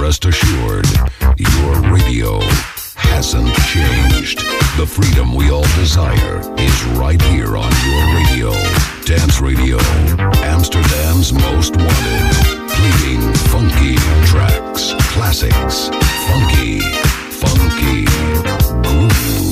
rest assured, your radio hasn't changed. The freedom we all desire is right here on your radio. Dance Radio, Amsterdam's most wanted. Playing funky tracks, classics, funky grooves.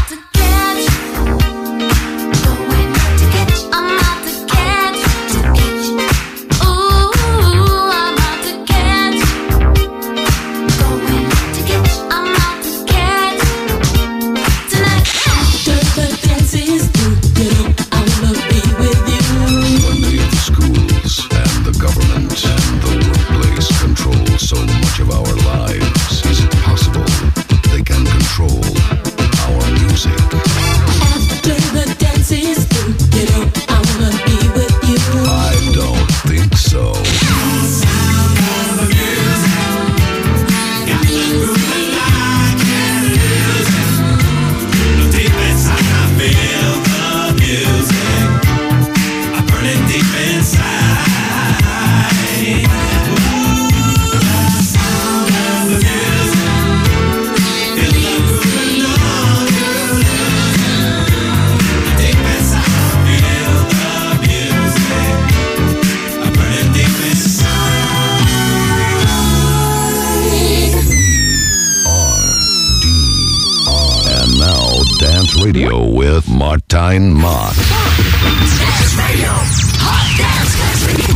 So much of our lives. Is it possible they can control our music? After the dance is through, I wanna be with you. I don't think so. Sound of the music got me moving like an illusion. Deep inside I feel the music. I'm burning deep inside. Radio with Martijn Mott. Dance Radio. Hot Dance Radio.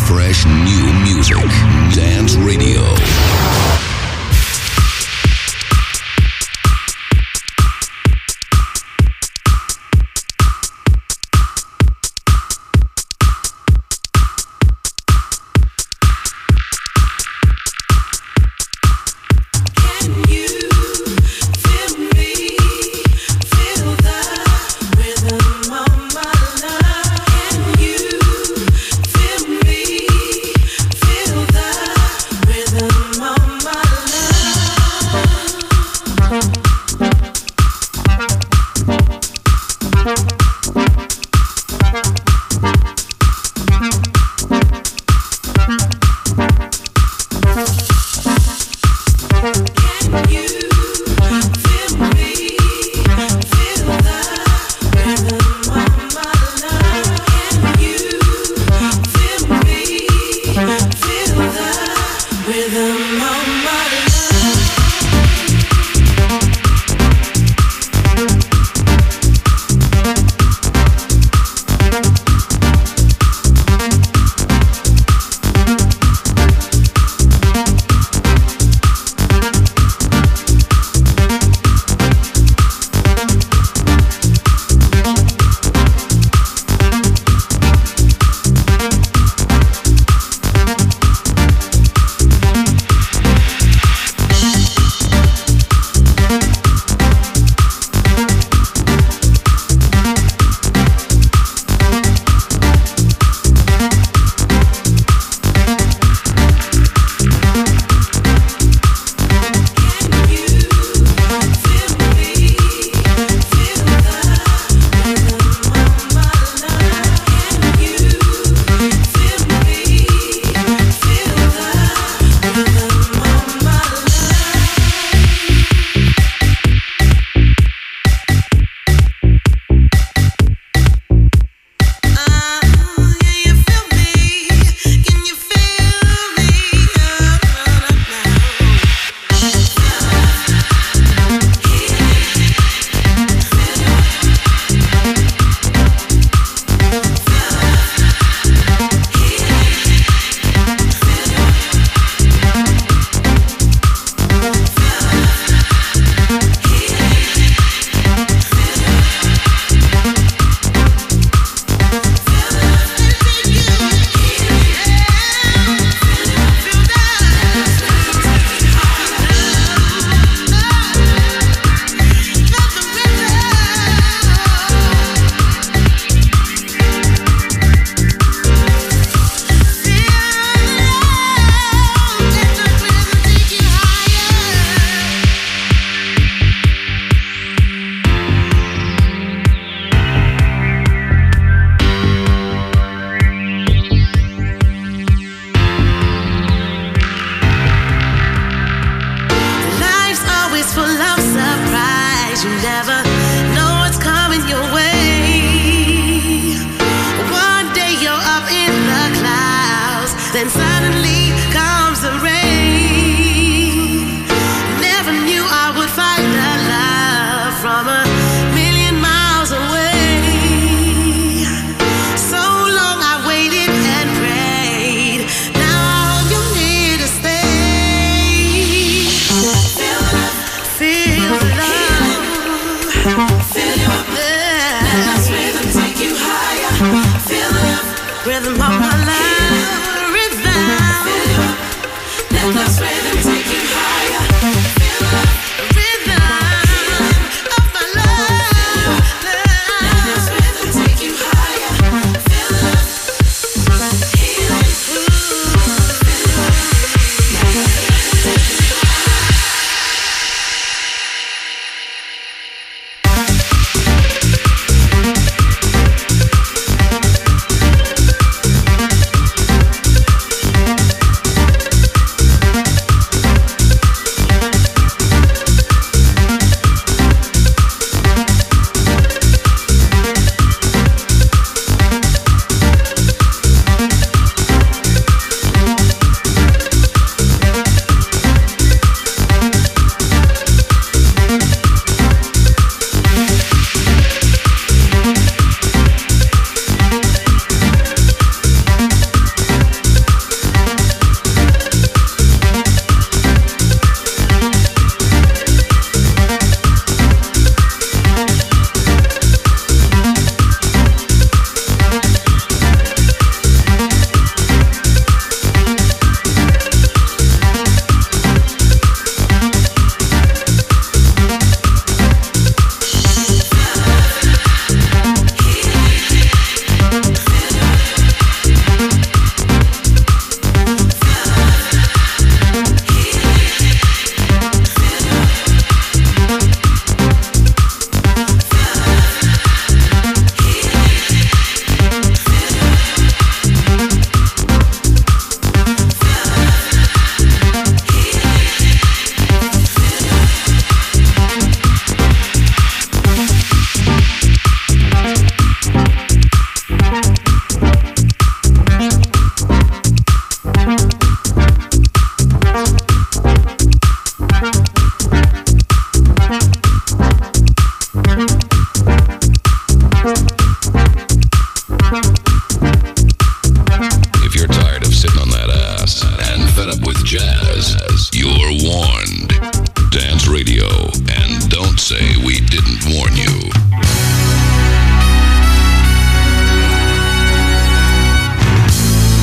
fresh new music. Dance Radio. Rhythm of my life, rhythm.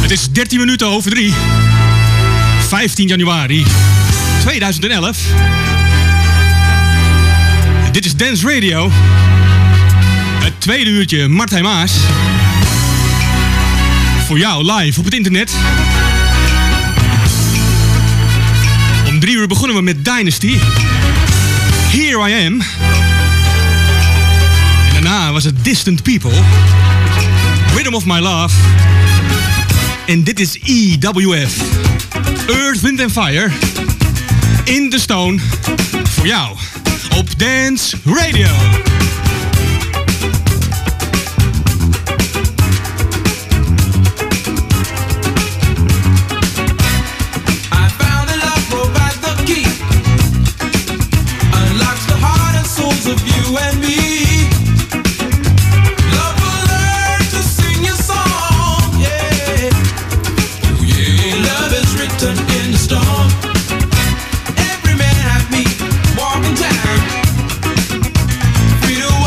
Het is 13 minuten over 3. 15 januari 2011. Dit is Dance Radio. Het tweede uurtje Martijn Maas. Voor jou live op het internet. Om 3 uur begonnen we met Dynasty. Here I Am. En daarna was het Distant People. Rhythm of My Love. En dit is EWF. Earth, Wind and Fire. In the Stone. Voor jou. Op Dance Radio. Of you and me, love will learn to sing your song, yeah. Oh yeah, love is written in the storm. Every man have me walking down. Free to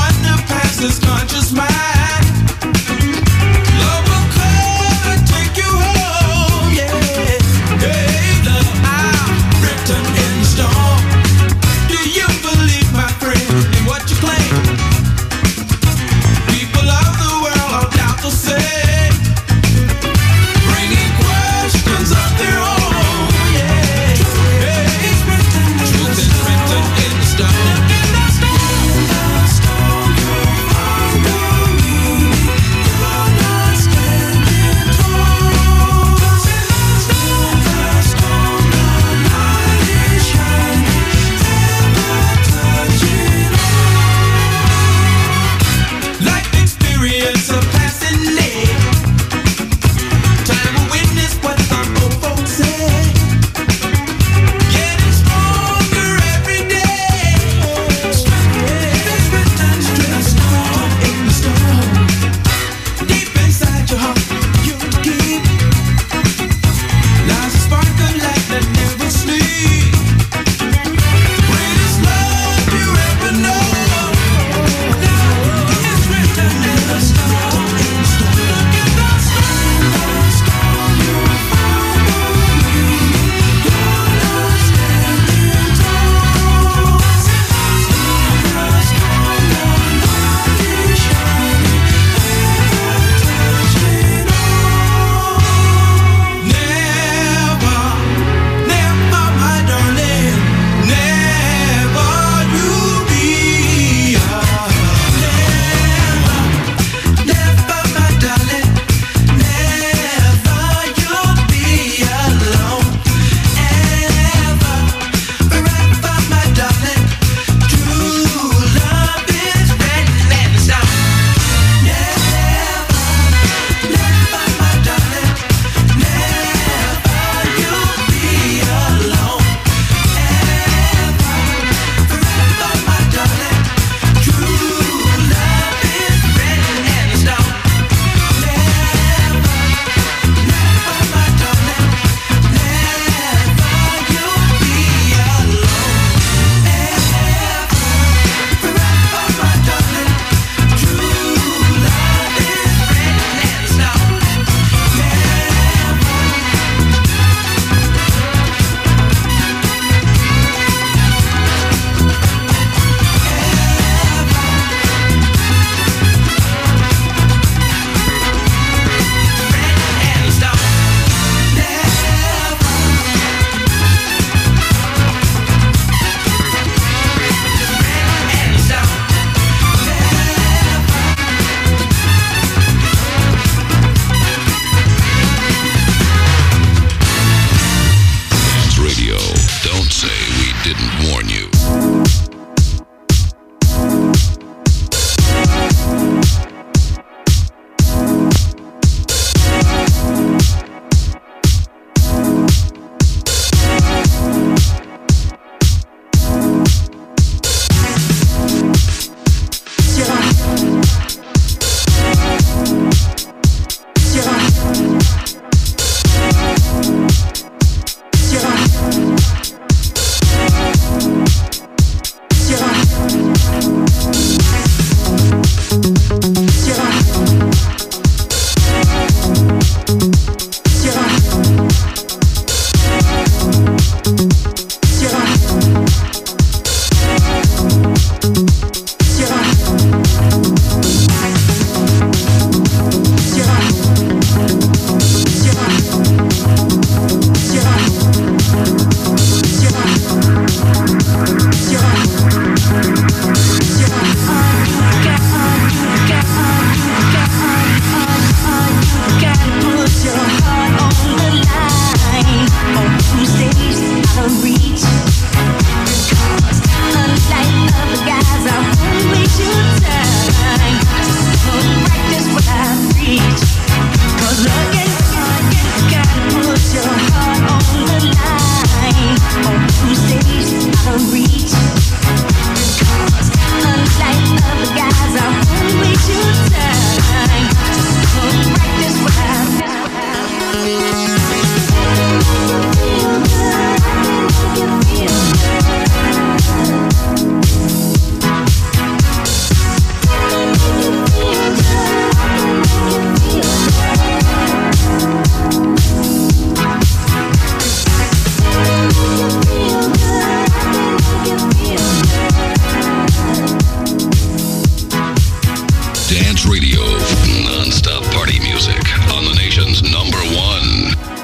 Dance Radio, non-stop party music on the nation's #1.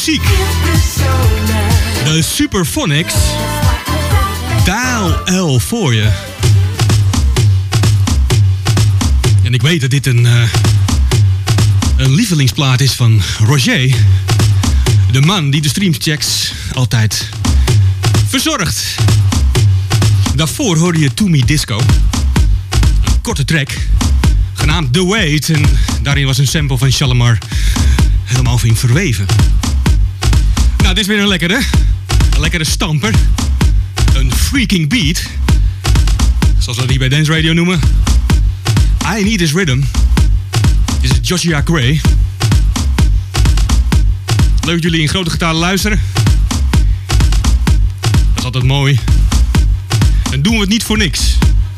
chic. De Superphonics. Dial L voor je. En ik weet dat dit een lievelingsplaat is van Roger. De man die de streamchecks altijd verzorgt. Daarvoor hoorde je To Me Disco. Een korte track, genaamd The Wait. En daarin was een sample van Shalimar helemaal in verweven. Nou, dit is weer een lekkere stamper. Een freaking beat. Zoals we dat hier bij Dance Radio noemen. I Need This Rhythm. Dit is Joshua Gray. Leuk dat jullie in grote getalen luisteren. Dat is altijd mooi. Dan doen we het niet voor niks.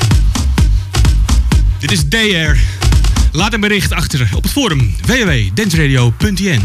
Dit is DR. Laat een bericht achter op het forum www.danceradio.nl.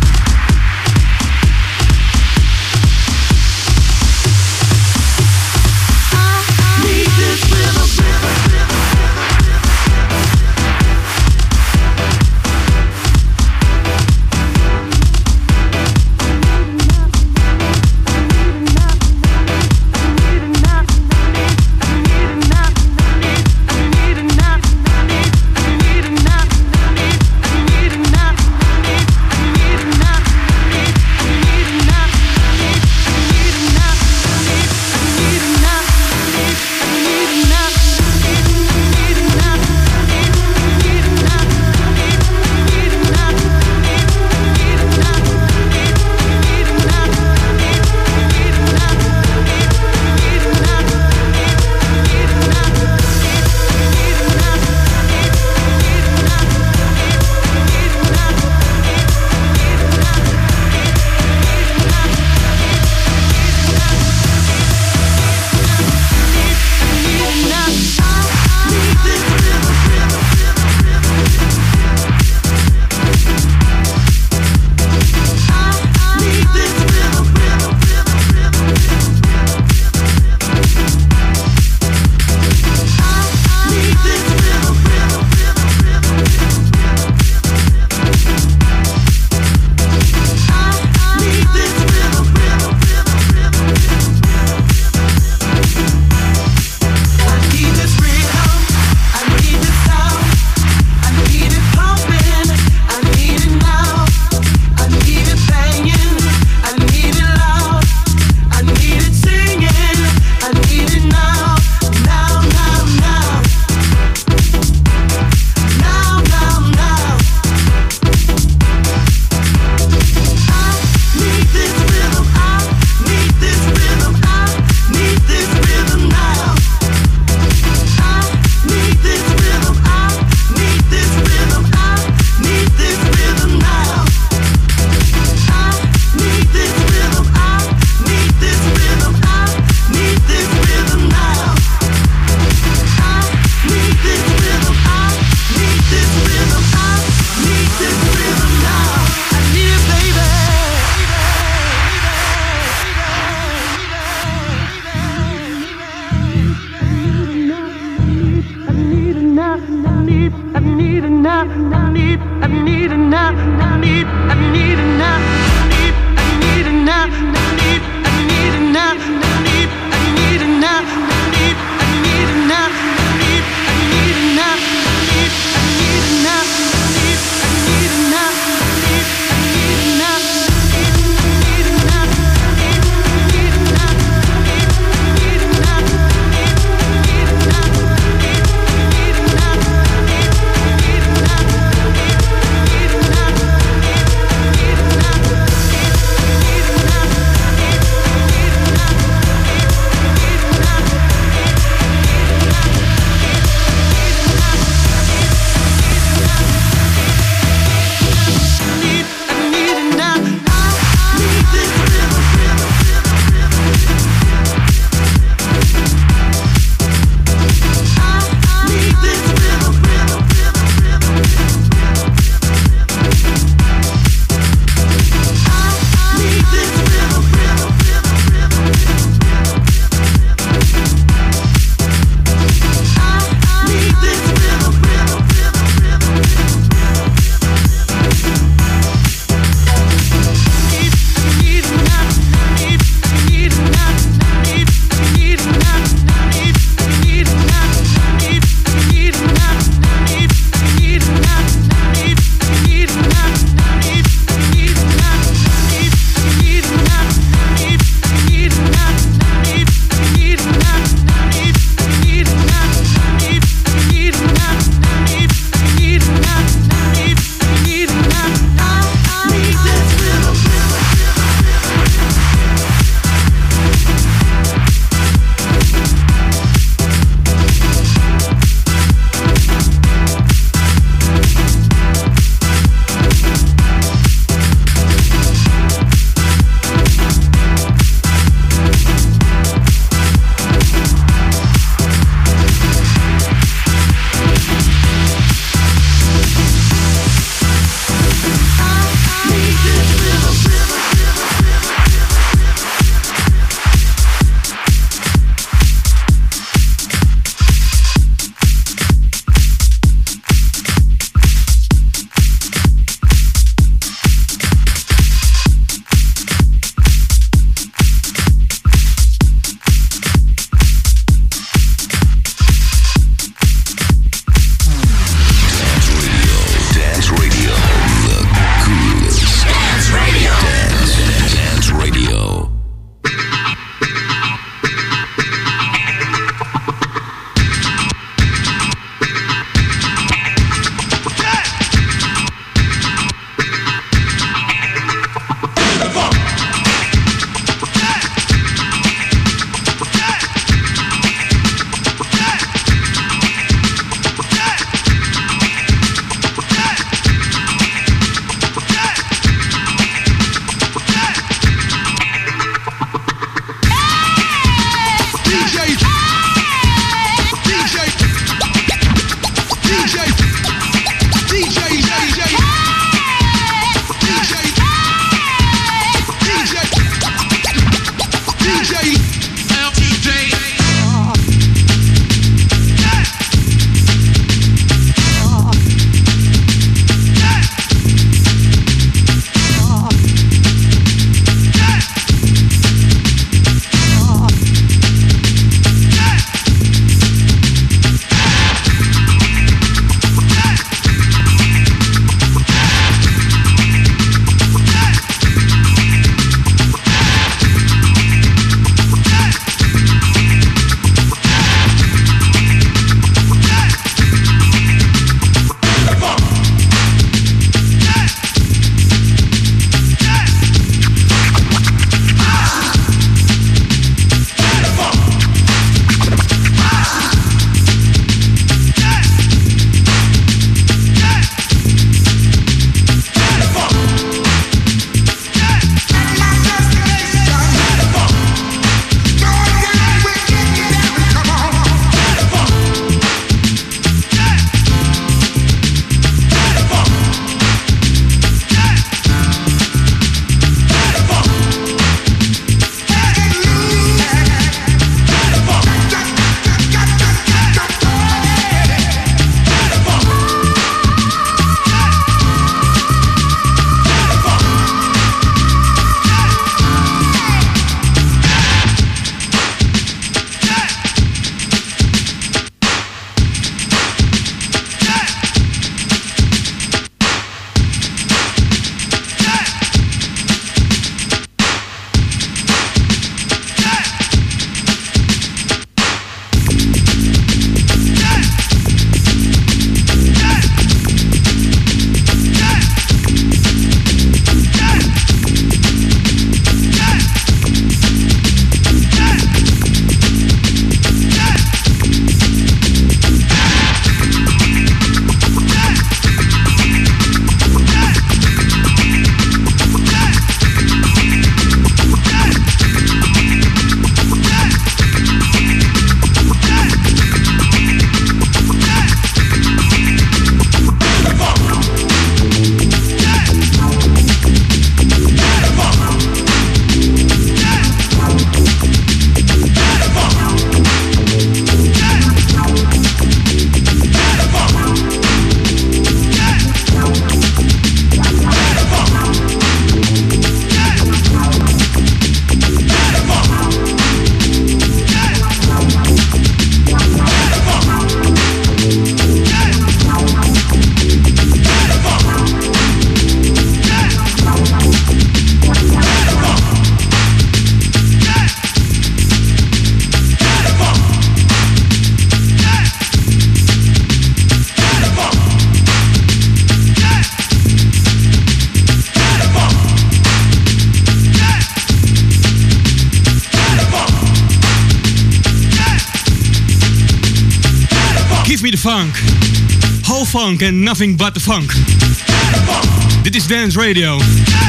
Give me the funk. Whole funk and nothing but the funk. Dit is Dance Radio.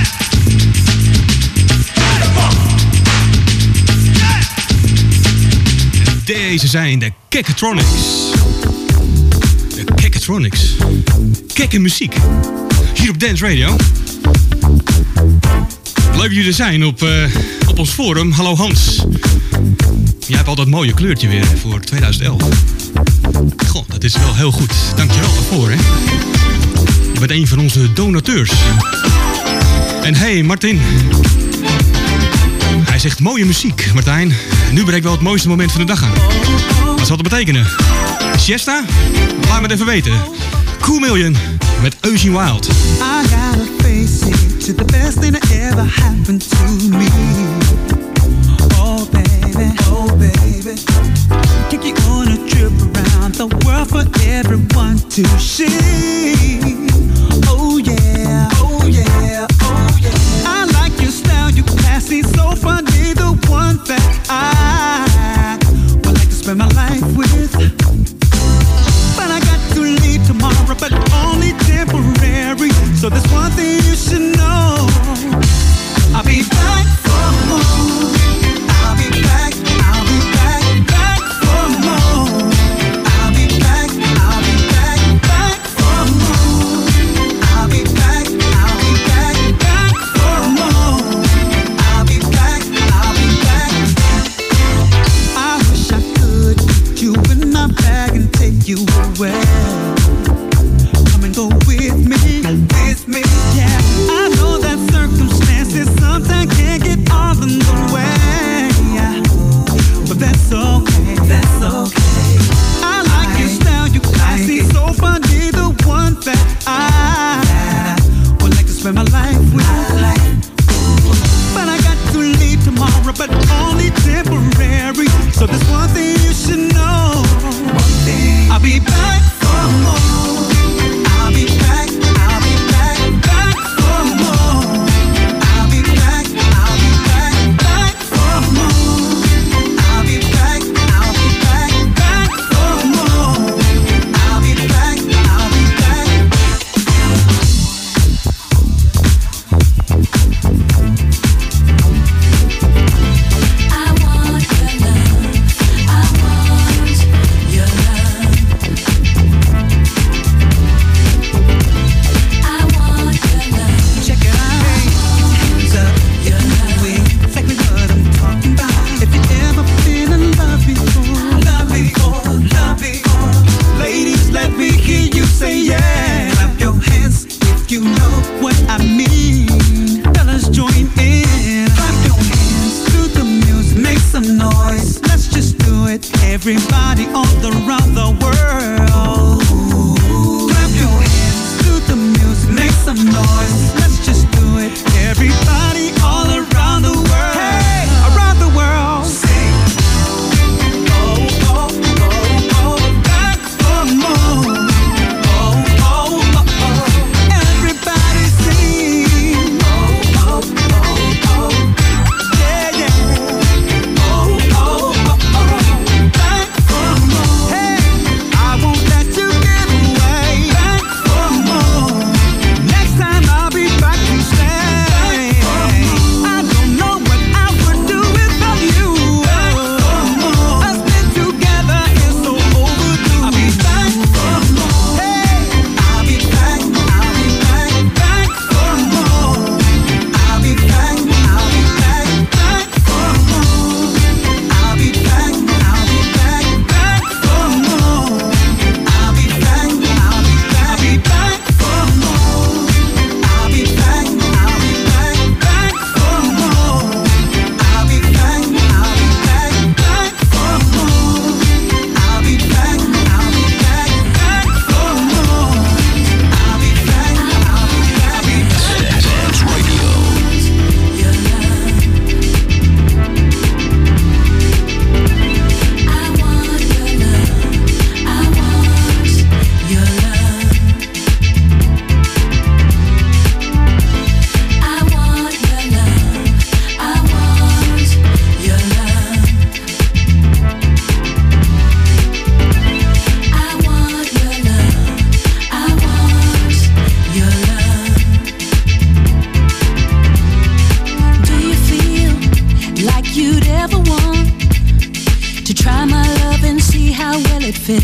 Deze zijn de Kekkatronics. De Kekkatronics. Kekke muziek. Hier op Dance Radio. Leuk dat jullie er zijn op ons forum. Hallo Hans. Jij hebt al dat mooie kleurtje weer voor 2011. Goh, dat is wel heel goed. Dankjewel daarvoor, hè. Je bent een van onze donateurs. En hey, Martin. Hij zegt mooie muziek, Martijn. Nu breekt wel het mooiste moment van de dag aan. Wat zal dat betekenen? Siesta? Laat me het even weten. Cool Million met Eugene Wild. I gotta face it, to the best thing that ever happened to me. Oh baby, take you on a trip around the world for everyone to see. Oh yeah, oh yeah, oh yeah. I like your style, you classy, so funny, the one that I would like to spend my life with. But I got to leave tomorrow, but only temporary. So there's one thing you should know. I'll be back for more. I'll be back for more. I'll be back for more.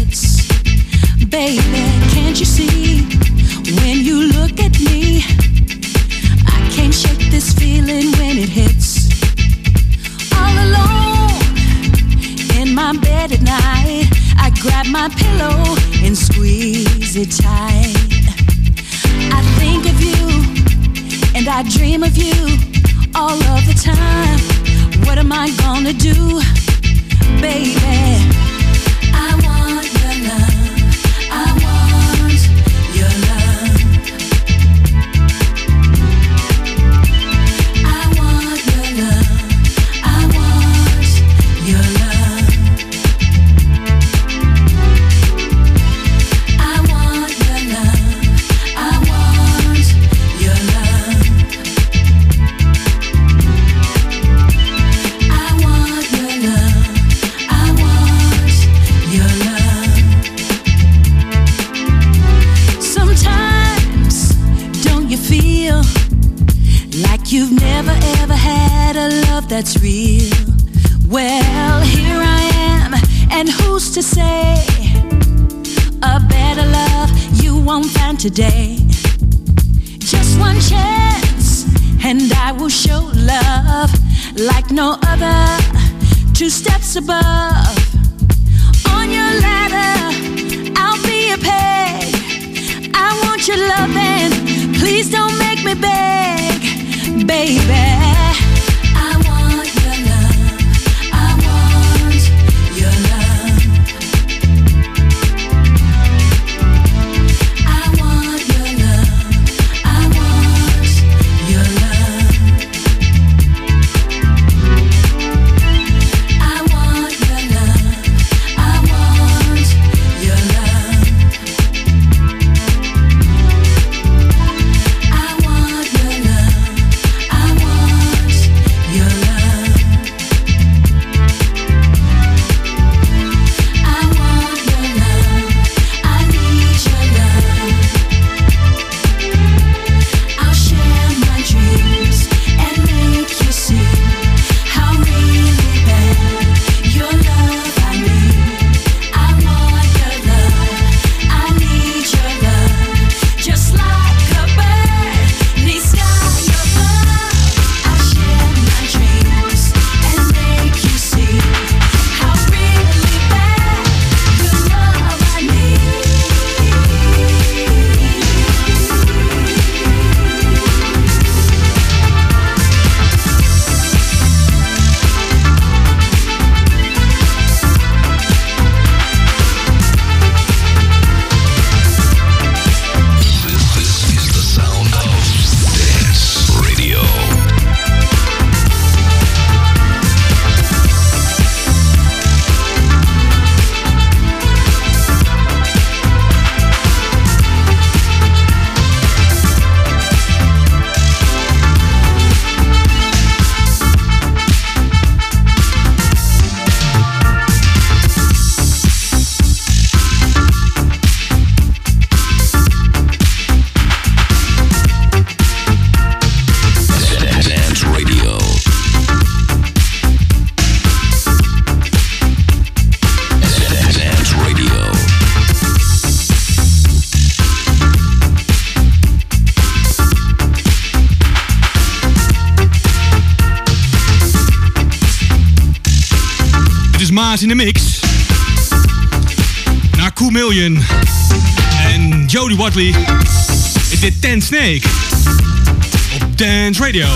hits. Baby, can't you see? When you look at me, I can't shake this feeling when it hits. All alone in my bed at night, I grab my pillow and squeeze it tight. I think of you and I dream of you all of the time. What am I gonna do, baby? I want your love, I want your love. I want your love, I want your love. I want your love, I want your love. I want your love, I want your love. Sometimes, don't you feel like you've never ever had a love that's real? Well, here I am, and who's to say a better love you won't find today? Just one chance, and I will show love like no other. 2 steps above. On your ladder, I'll be a peg. I want your loving, please don't make me beg, baby. I want your love, I want your love. I want your love, I want your love. I want your love, I want your love. I want your love, I want your love. I want your love, I need your love. I'll share my dreams and make you see how really bad your love I need. I want your love, I need your love. Just like a bird needs sky above. I'll share my dreams and make you see how really bad your love I need. This is the sound of Dance Radio. Dance Radio. Dance Radio. Dit is Maas in de mix. Na Cool Million en Jody Watley is dit Ten Snake op Dance Radio.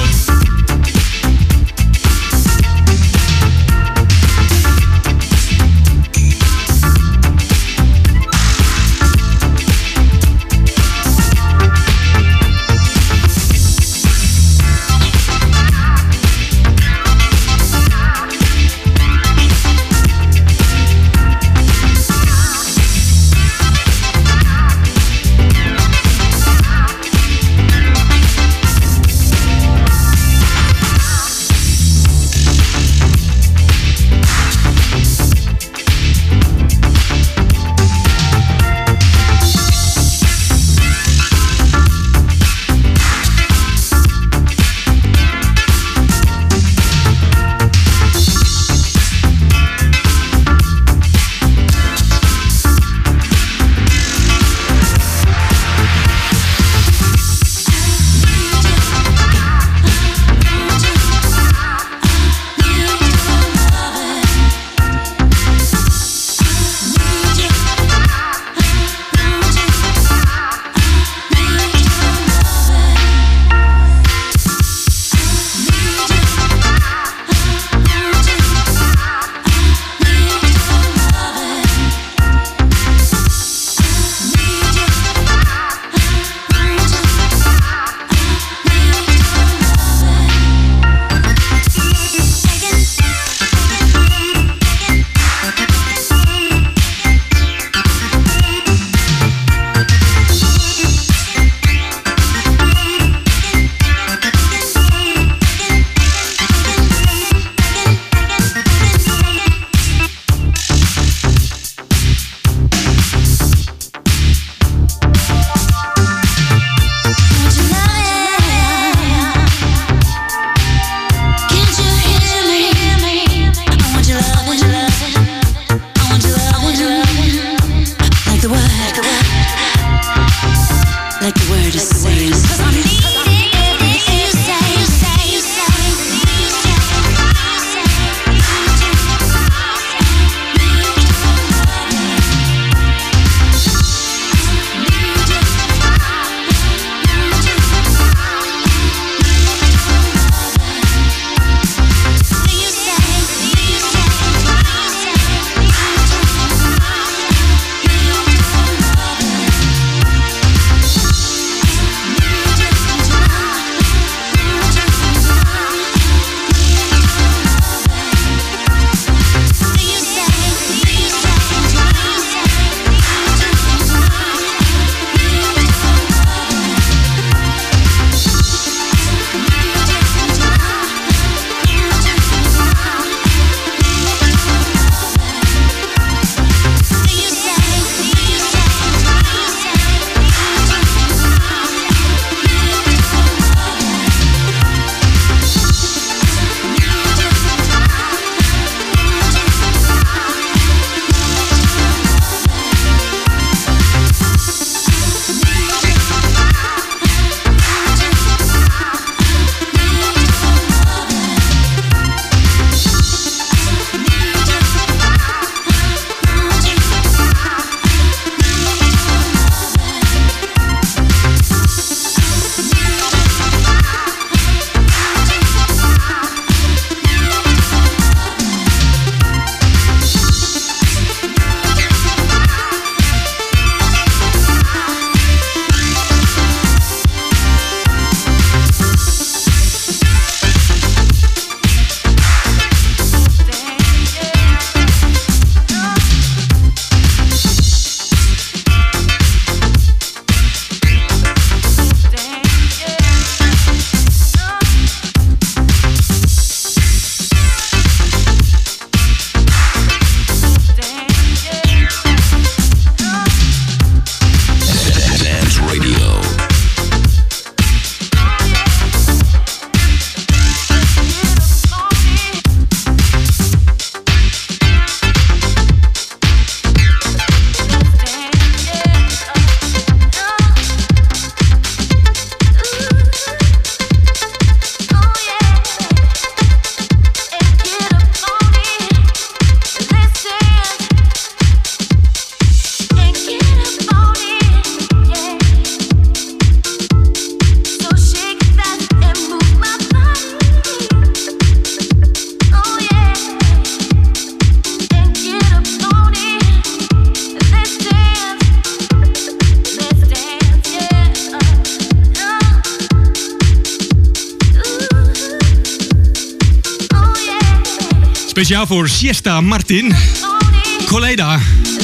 Speciaal voor Siesta Martin, Coleda.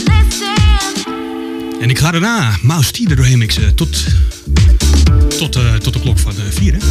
En ik ga daarna Mouse T er doorheen mixen tot de klok van 4. Hè?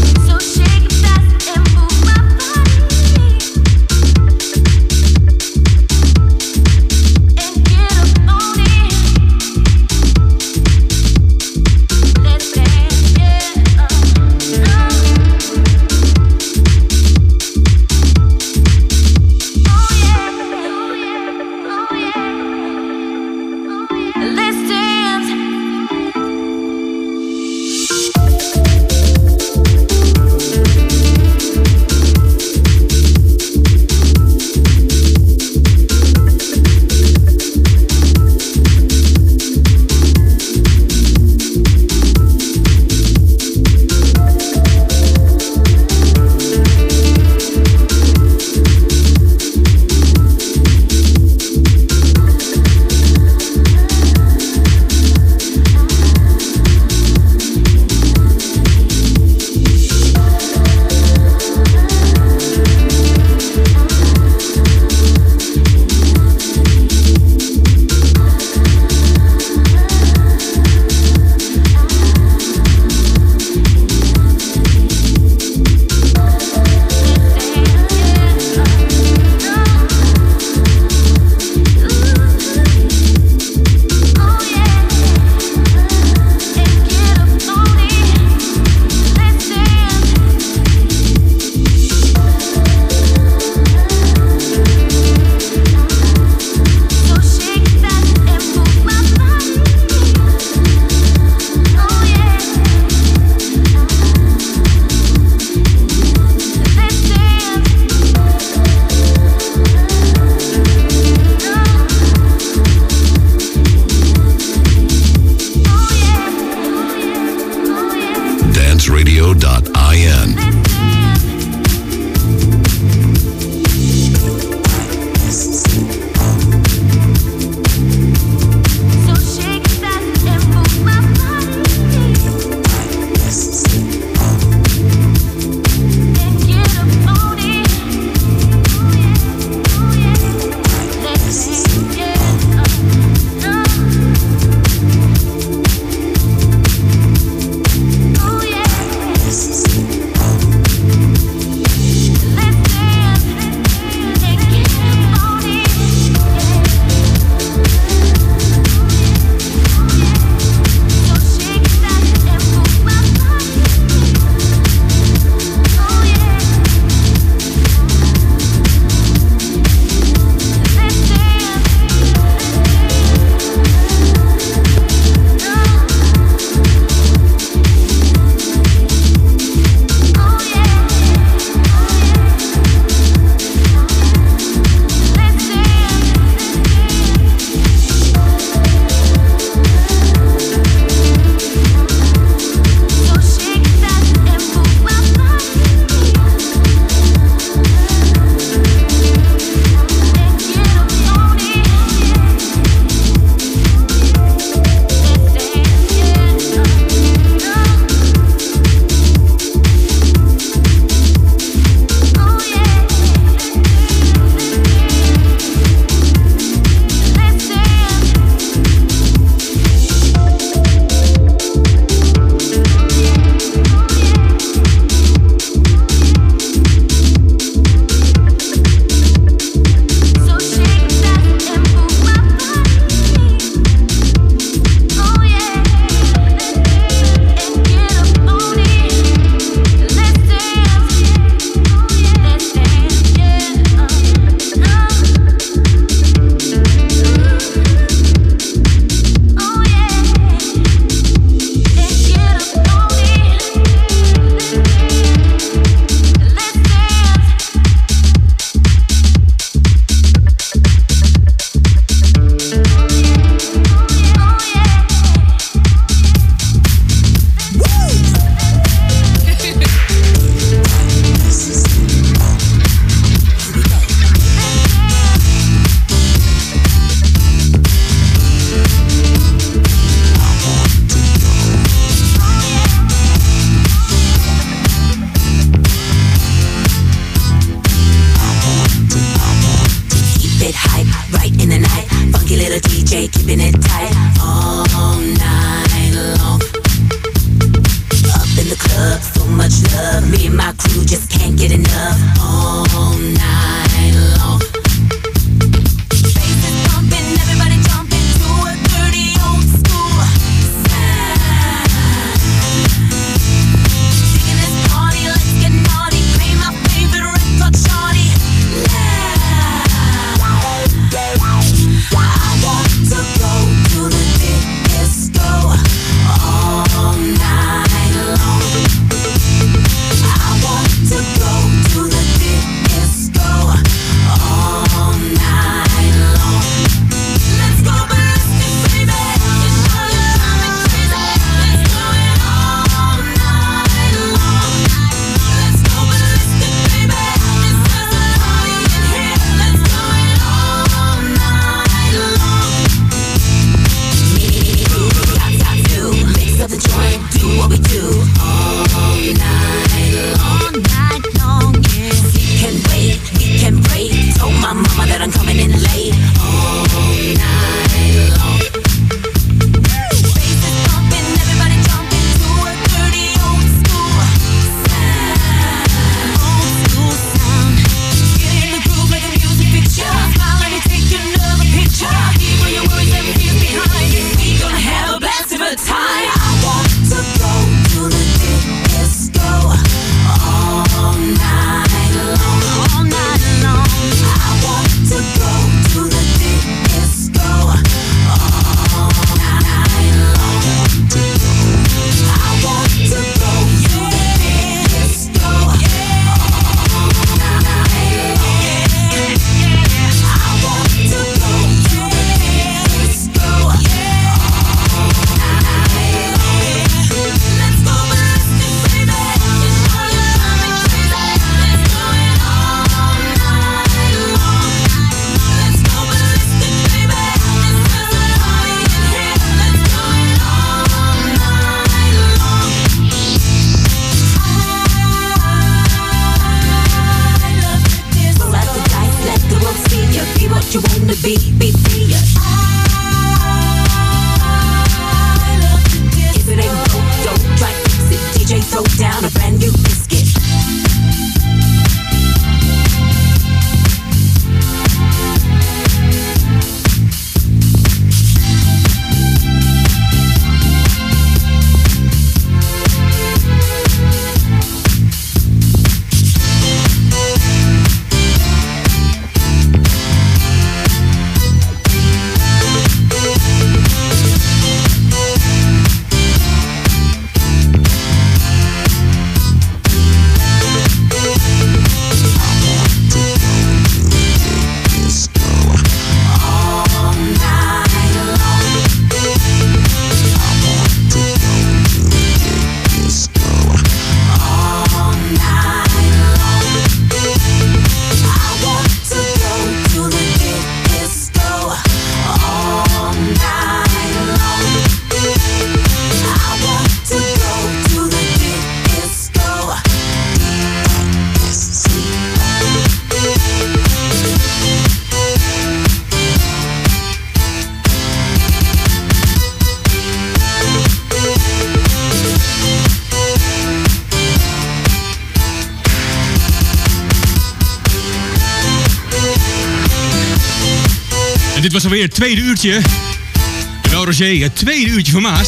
dit was alweer het tweede uurtje. Wel Roger, het tweede uurtje van Maas.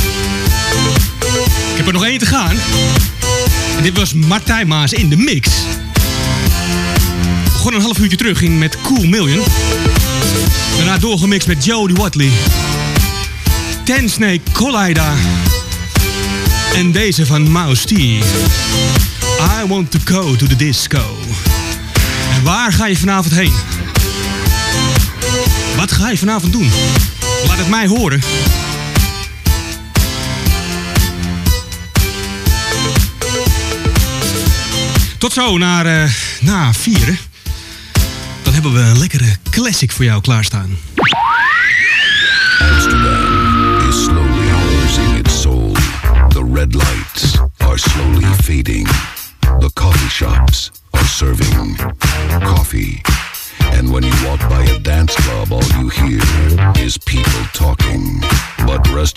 Ik heb er nog één te gaan. En dit was Martijn Maas in de mix. Begon een half uurtje terug in met Cool Million. Daarna doorgemixt met Jody Watley. Ten Snake Collider. En deze van Mouse T. I want to go to the disco. En waar ga je vanavond heen? Wat ga je vanavond doen? Laat het mij horen. Tot zo na 4. Dan hebben we een lekkere classic voor jou klaarstaan. Amsterdam.